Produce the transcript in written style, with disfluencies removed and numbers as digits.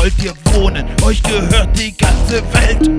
wollt ihr wohnen, euch gehört die ganze Welt.